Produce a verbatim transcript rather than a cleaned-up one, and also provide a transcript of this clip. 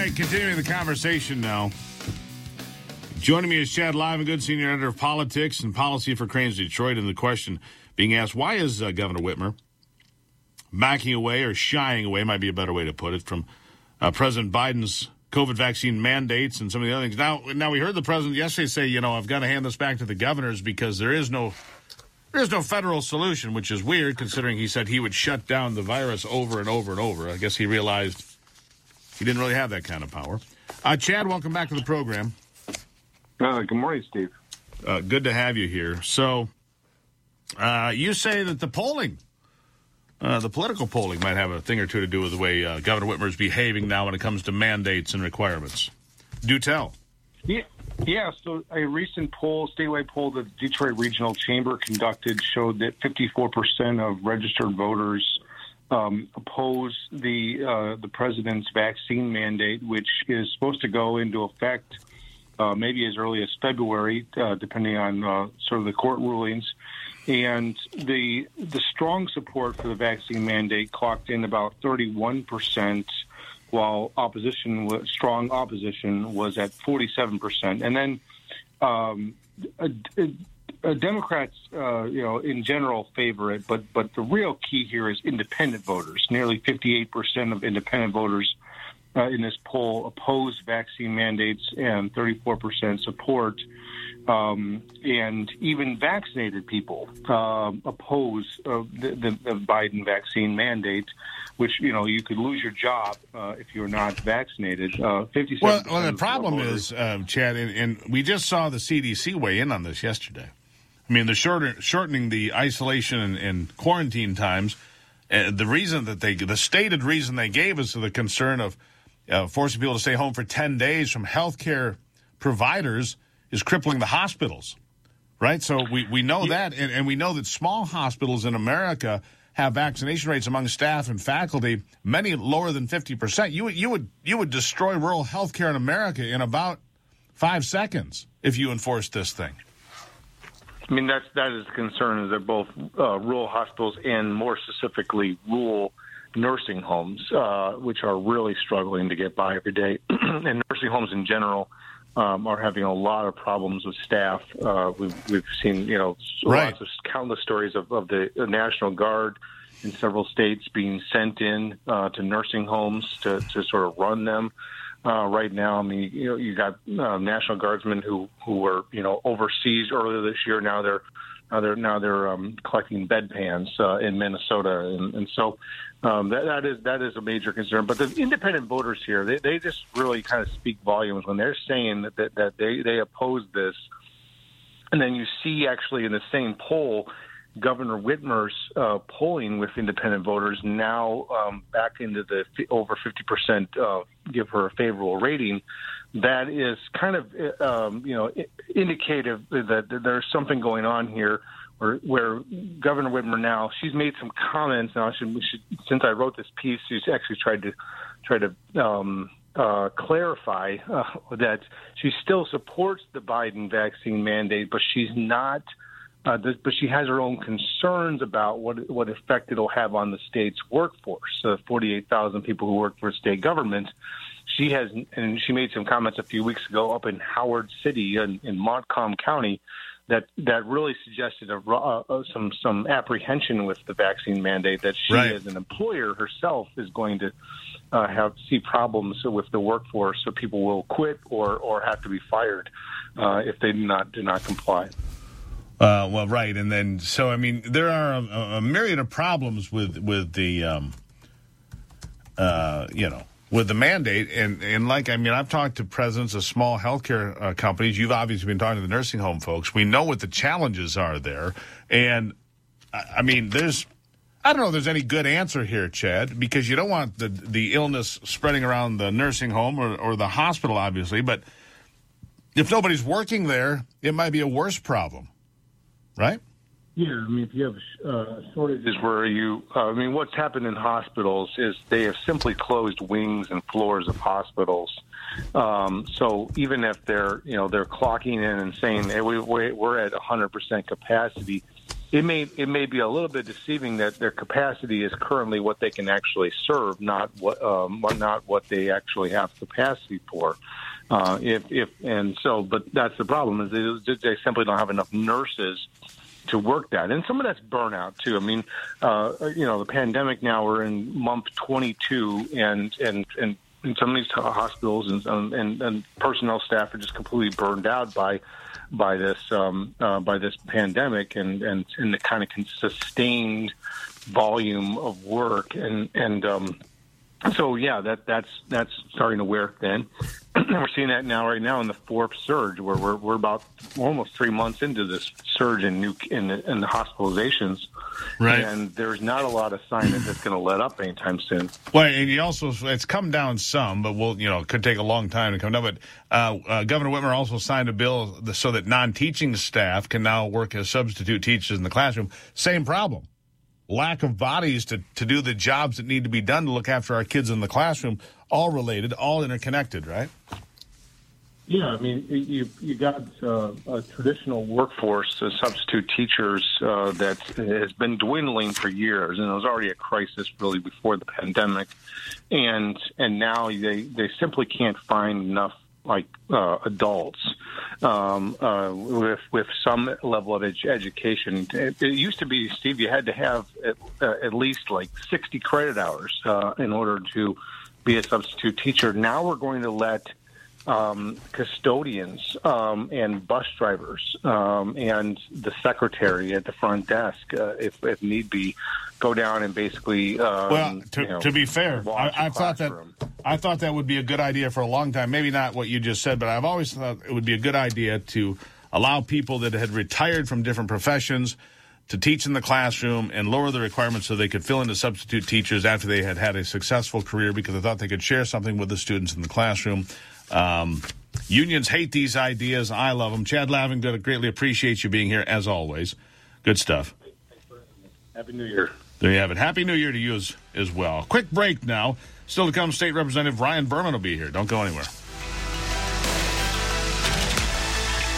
right, continuing the conversation now. Joining me is Chad Livengood, Senior Editor of Politics and Policy for Crain's Detroit, and the question being asked, why is uh, Governor Whitmer backing away or shying away, might be a better way to put it, from uh, President Biden's COVID vaccine mandates and some of the other things. Now, now we heard the president yesterday say, you know, I've got to hand this back to the governors because there is no there is no federal solution, which is weird considering he said he would shut down the virus over and over and over. I guess he realized he didn't really have that kind of power. Uh, Chad, welcome back to the program. Uh, good morning, Steve. Uh, good to have you here. So uh, you say that the polling, uh, the political polling might have a thing or two to do with the way uh, Governor Whitmer is behaving now when it comes to mandates and requirements. Do tell. Yeah, yeah. So a recent poll, statewide poll that the Detroit Regional Chamber conducted showed that fifty-four percent of registered voters um, oppose the uh, the president's vaccine mandate, which is supposed to go into effect Uh, maybe as early as February, uh, depending on uh, sort of the court rulings. And the the strong support for the vaccine mandate clocked in about thirty-one percent, while opposition, strong opposition, was at forty-seven percent. And then um, a, a, a Democrats, uh, you know, in general favor it, but but the real key here is independent voters. Nearly fifty-eight percent of independent voters Uh, in this poll oppose vaccine mandates and thirty-four percent support. Um, and even vaccinated people uh, oppose uh, the, the, the Biden vaccine mandate, which, you know, you could lose your job uh, if you're not vaccinated. Uh, well, well, the problem is, uh, Chad, and, and we just saw the C D C weigh in on this yesterday. I mean, the shorter, shortening the isolation and, and quarantine times, uh, the reason that they, the stated reason they gave us to the concern of Uh, forcing people to stay home for ten days from healthcare providers is crippling the hospitals, right? So we, we know yeah. that, and, and we know that small hospitals in America have vaccination rates among staff and faculty, many lower than fifty percent. You would, you would, you would destroy rural healthcare in America in about five seconds if you enforced this thing. I mean, that's, that is the concern, is that both uh, rural hospitals and more specifically rural nursing homes, uh, which are really struggling to get by every day. And nursing homes in general um, are having a lot of problems with staff. Uh, we've, we've seen, you know, right. lots of countless stories of, of the National Guard in several states being sent in uh, to nursing homes to, to sort of run them. Uh, right now, I mean, you know, you got uh, National Guardsmen who, who were, you know, overseas earlier this year. Now they're Now they're now they're um, collecting bedpans uh, in Minnesota, and, and so um, that, that is that is a major concern. But the independent voters here, they, they just really kind of speak volumes when they're saying that, that, that they, they oppose this. And then you see actually in the same poll, Governor Whitmer's uh, polling with independent voters now um, back into the over fifty percent uh, give her a favorable rating. That is kind of, um, you know, indicative that there's something going on here where, where Governor Whitmer now, she's made some comments. Now, I should, we should, since I wrote this piece, she's actually tried to try to um, uh, clarify uh, that she still supports the Biden vaccine mandate, but she's not, uh, but she has her own concerns about what what effect it'll have on the state's workforce. So forty-eight thousand people who work for state government. She has, and she made some comments a few weeks ago up in Howard City in, in Montcalm County that that really suggested a, uh, some some apprehension with the vaccine mandate, that she right. as an employer herself is going to uh, have see problems with the workforce, so people will quit or, or have to be fired uh, if they do not do not comply. Uh, well, right, and then so I mean there are a, a myriad of problems with with the um, uh, you know. with the mandate, and, and like, I mean, I've talked to presidents of small healthcare uh, companies. You've obviously been talking to the nursing home folks. We know what the challenges are there. And, I mean, there's, I don't know if there's any good answer here, Chad, because you don't want the the illness spreading around the nursing home or, or the hospital, obviously. But if nobody's working there, it might be a worse problem, right? Yeah, I mean, if you have uh, shortages where you, uh, I mean, what's happened in hospitals is they have simply closed wings and floors of hospitals. Um, so even if they're, you know, they're clocking in and saying, hey, we, we're at one hundred percent capacity, it may it may be a little bit deceiving that their capacity is currently what they can actually serve, not what um, not what they actually have capacity for. Uh, if if and so, but that's the problem is they, they simply don't have enough nurses to work that, and some of that's burnout too. I mean, uh, you know, the pandemic now we're in month twenty-two, and and and. in some of these hospitals and, and and personnel staff are just completely burned out by by this um, uh, by this pandemic and, and, and the kind of sustained volume of work and and um, so yeah that that's that's starting to wear thin. We're seeing that now right now in the fourth surge where we're we're about almost three months into this surge in new in the, in the hospitalizations. Right. And there's not a lot of sign that it's going to let up anytime soon. Well, and you also, it's come down some, but we'll, you know, it could take a long time to come down. But uh, uh, Governor Whitmer also signed a bill so that non-teaching staff can now work as substitute teachers in the classroom. Same problem. Lack of bodies to, to do the jobs that need to be done to look after our kids in the classroom, all related, all interconnected, right? Yeah, I mean, you you got uh, a traditional workforce, uh, substitute teachers uh, that has been dwindling for years, and it was already a crisis really before the pandemic, and and now they they simply can't find enough like uh, adults um, uh, with with some level of ed- education. It, it used to be, Steve, you had to have at, uh, at least like sixty credit hours uh, in order to be a substitute teacher. Now we're going to let Um, custodians um, and bus drivers um, and the secretary at the front desk, uh, if, if need be, go down and basically. Um, well, to, you know, to be fair, I, I thought that I thought that would be a good idea for a long time. Maybe not what you just said, but I've always thought it would be a good idea to allow people that had retired from different professions to teach in the classroom and lower the requirements so they could fill in as substitute teachers after they had had a successful career because they thought they could share something with the students in the classroom. Um, unions hate these ideas. I love them. Chad Lavin, greatly appreciate you being here as always. Good stuff. Happy New Year. There you have it. Happy New Year to you as, as well. Quick break now. Still to come, State Representative Ryan Berman will be here. Don't go anywhere.